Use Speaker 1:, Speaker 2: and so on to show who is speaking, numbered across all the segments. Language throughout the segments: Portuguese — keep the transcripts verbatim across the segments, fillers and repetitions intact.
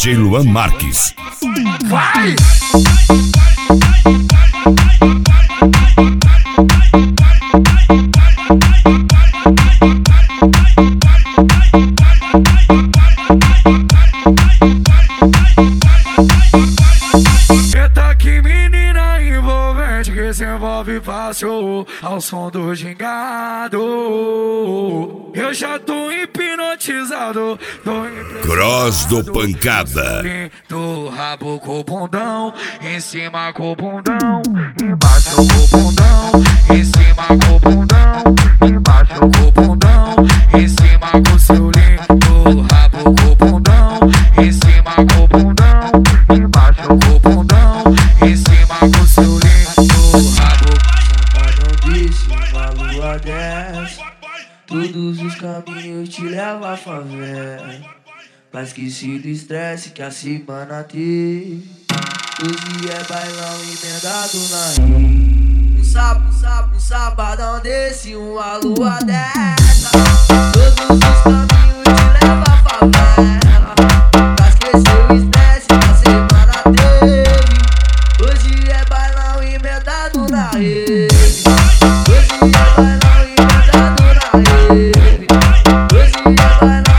Speaker 1: J Luan Marques.
Speaker 2: Vai! Eita que menina envolvente que se envolve fácil ao som do gingado. Eu já tô hipnotizado, tô
Speaker 1: Cross do Pancada.
Speaker 2: do rabo com o bundão, em cima com o bundão, embaixo com o bundão, em cima com o bundão, embaixo com o bundão, em cima com o seu lindo rabo com o bundão, em cima com o bundão, embaixo com o bundão, em cima com o seu lindo rabo.
Speaker 3: Não disse uma lua dessa, todos os caminhos te levam à favela. Pra esquecer do estresse que a semana teve. Hoje é bailão emendado na rede. Um sábado, um sábado, um sabadão desse, uma lua dessa. Todos os caminhos te levam à favela. Pra esquecer o estresse que a semana teve. Hoje é bailão emendado na rede. Hoje é bailão emendado na rede. Hoje é bailão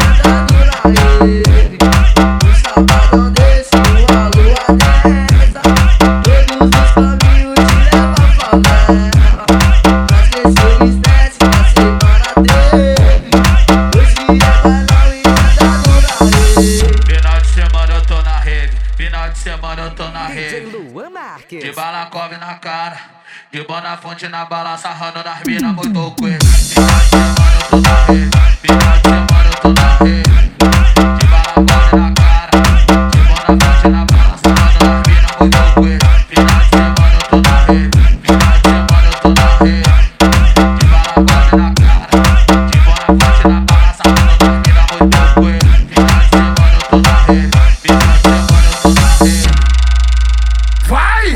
Speaker 2: de balacove na cara, de Bonafonte na bala, sarrando nas minas muito coelho. Final de semana eu tô na rede, final de semana eu tô na rede. De balacove na cara, de Bonafonte na bala, sarrando nas minas muito coelho. Final de semana eu tô na rede, final de semana eu tô na rede. De balacove na cara, de Bonafonte na bala, sarrando nas minas muito coelho. Final de semana eu tô na rede, final de semana eu tô na rede. Vai!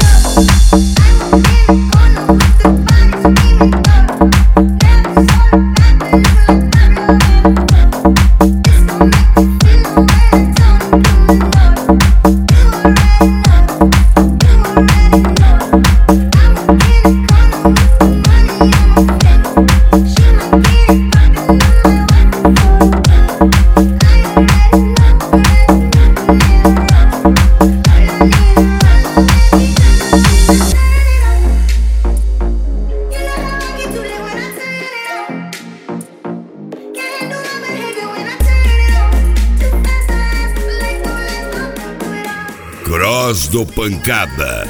Speaker 1: Cross do Pancada.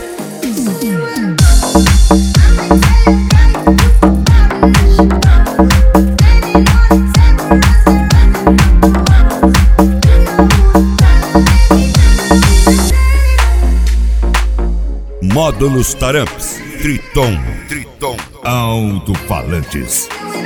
Speaker 1: Módulos Taramps, Triton, Triton, Alto-Falantes.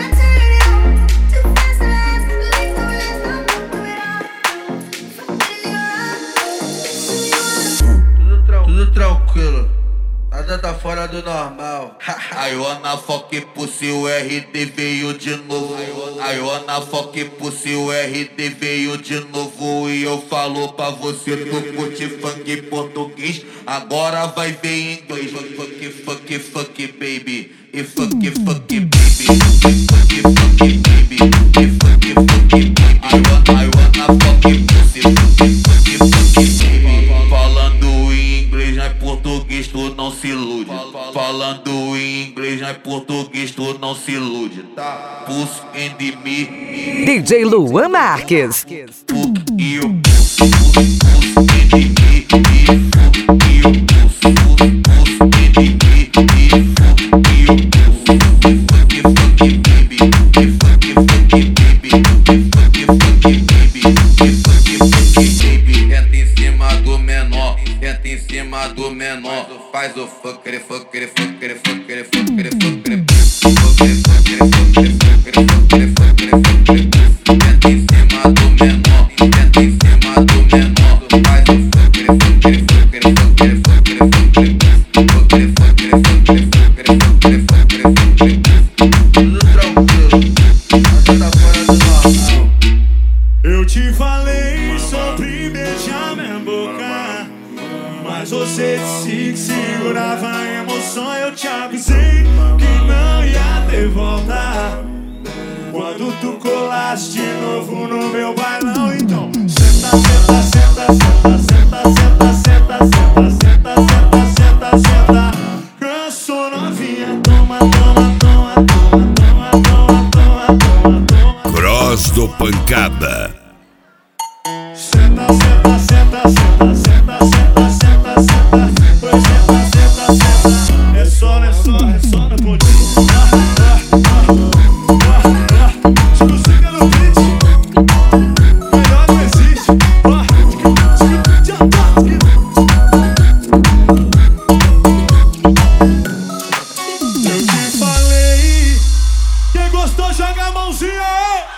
Speaker 3: Tudo tranquilo, nada tá fora do normal.
Speaker 4: I wanna fuck pussy, o R D veio de novo. I wanna fuck pussy, o R D veio de novo. E eu falo pra você, tu curte funk português, agora vai ver inglês. Fuck, fuck, fuck, baby. E fuck, fuck, baby. E fuck, fuck, baby. E fuck, fuck, baby. I wanna, I wanna fuck pussy, fuck, fuck, fuck, baby. Falando em inglês, não é português, tu não se ilude. Falando em inglês, não é português, tu não se ilude, tá? Pussy and me.
Speaker 5: D J Luan Marques.
Speaker 4: Fuck you, pussy, pussy, pussy and me. Fuck you, pussy, pussy, pussy and me. Fuck you, pussy, fuck, fuck, baby. Fuck, fuck, baby. Fuck, fuck, baby. Fuck, fuck, baby. Entra em cima do menor, entra em cima do menor. Faz o fucker, fucker, fucker, fucker, fucker, fucker. Fucker, fucker, fucker, fucker, fucker, fucker, fucker. Entra em cima do menor, entra em cima do menor. Faz o fucker, fucker, fucker, fucker, fucker, fucker. Fucker, fucker, fucker, fucker, fucker, fucker, fucker.
Speaker 3: Tudo tranquilo, nada tá fora do normal.
Speaker 6: Eu te falei sobre beijamento. Mas você disse que segurava a emoção. Eu te avisei que não ia ter volta quando tu colaste de novo no meu bailão. Então senta, senta, senta, senta, senta, senta, senta, senta, senta, senta, senta, senta. Cansou novinha, toma, toma, toma, toma, toma, toma, toma, toma.
Speaker 1: Cross do Pancada.
Speaker 6: Senta, senta, senta, senta, senta, senta, senta, senta. Pois senta, senta, senta. É só, é só, é só no pontinho. Se você quer no beat, melhor não existe. Eu te falei, quem gostou joga a mãozinha aí.